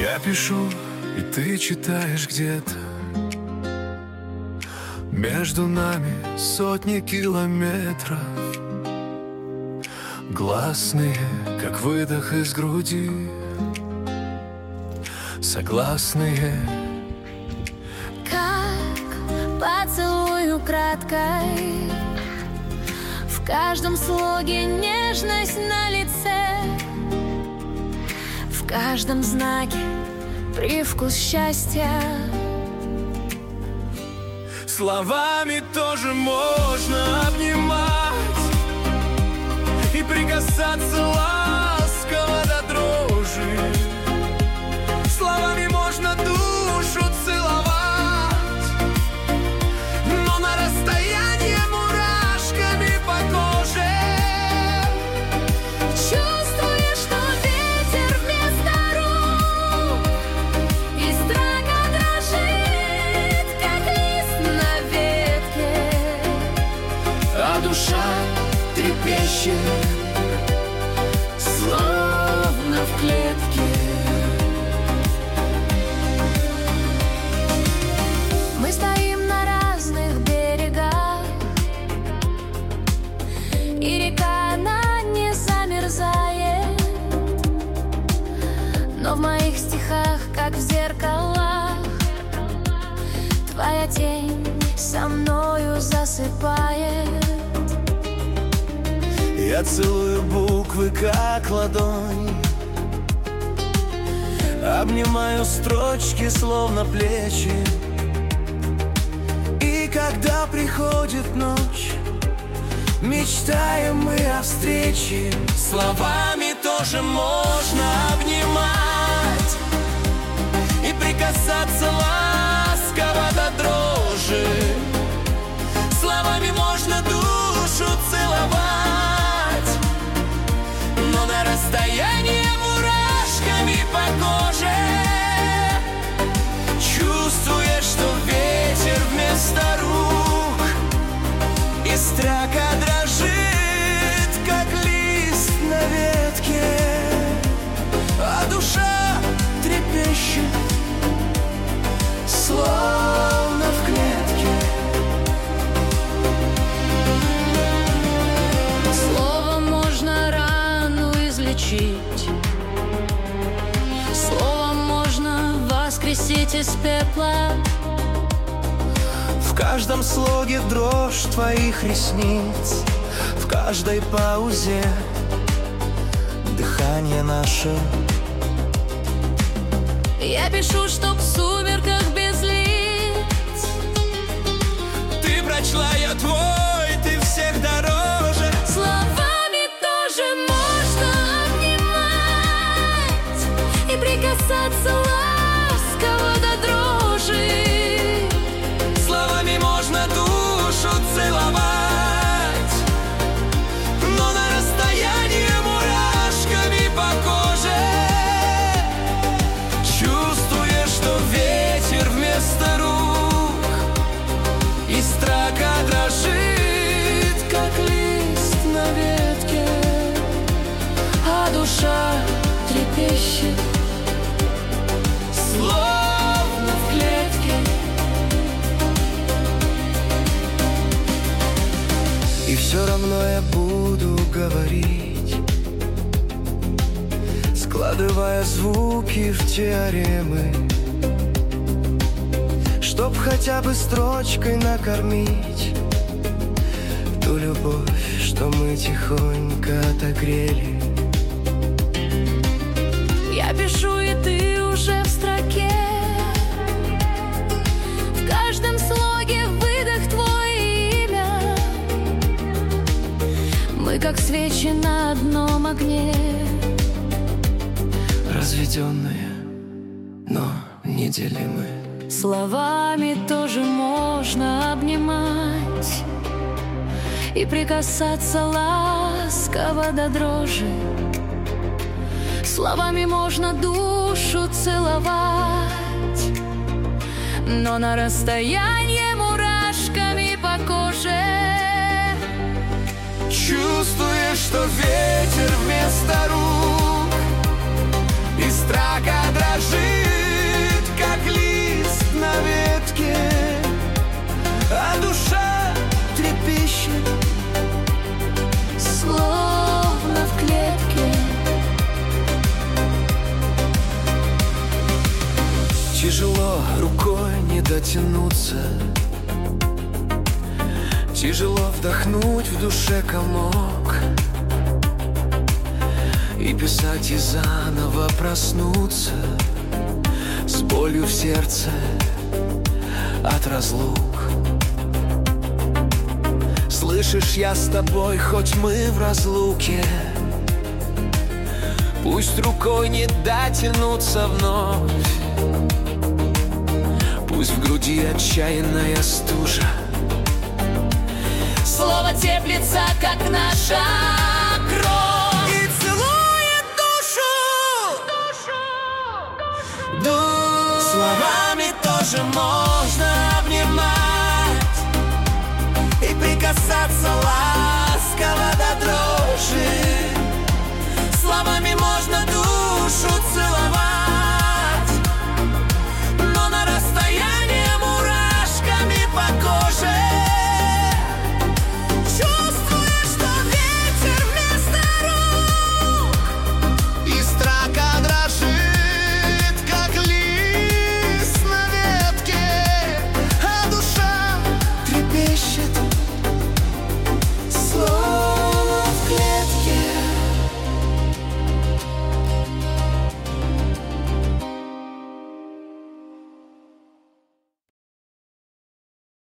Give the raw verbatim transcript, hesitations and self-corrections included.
Я пишу, и ты читаешь где-то. Между нами сотни километров. Гласные, как выдох из груди. Согласные, как поцелуй украдкой. В каждом слоге нежность на лице. В каждом знаке привкус счастья. Словами тоже можно обнимать и прикасаться ласково до дрожи. Словами можно душу целовать, но на расстоянии мурашками по коже. Чувствуешь, что ветер вместо рук, и страна дрожит, как лист на ветке, А душа трепещет, словно в клетке. Мы стоим на разных берегах, и река, она не замерзает. Но в моих стихах, как в зеркалах, твоя тень со мною засыпает. Я целую буквы, как ладонь, обнимаю строчки, словно плечи. И когда приходит ночь, мечтаем мы о встрече. Словами тоже можно обнимать и прикасаться ласково до дрожи. Словами можно душу целовать, но на расстоянии мурашками по коже. Чувствуешь, что ветер вместо рук, и строка дрожит, как лист на ветке, а душа трепещет, словно в клетке. Словом можно рану излечить, словом можно воскресить из пепла. В каждом слоге дрожь твоих ресниц, в каждой паузе дыхание наше. Я пишу, чтоб в сумерках без лиц Ты прочла, я твой, ты всех дороже. словами тоже можно обнимать и прикасаться ласково до дрожи. Словами можно душу целовать, но на расстоянии мурашками по коже. Чувствуешь, что ветер вместо рук, и строка дрожит, как лист на ветке, А душа трепещет, словно в клетке. И все равно я буду говорить, складывая звуки в теоремы, чтоб хотя бы строчкой накормить ту любовь, что мы тихонько отогрели. я пишу, и ты уже в строке. В каждом слоге выдох твое имя. Мы как свечи на одном огне, Разведенные, но неделимые. словами тоже можно обнимать и прикасаться ласково до дрожи. Словами можно душу целовать, но на расстоянии мурашками по коже. Чувствуешь, что ветер вместо рук, и строка дрожит, дотянуться. Тяжело вдохнуть, в душе комок, и писать и заново проснуться с болью в сердце от разлук. Слышишь, я с тобой, хоть мы в разлуке. Пусть рукой не дотянуться вновь, пусть в груди отчаянная стужа. Слово теплится, как наша кровь, И целует душу, душу. Словами тоже можно обнимать и прикасаться ласково.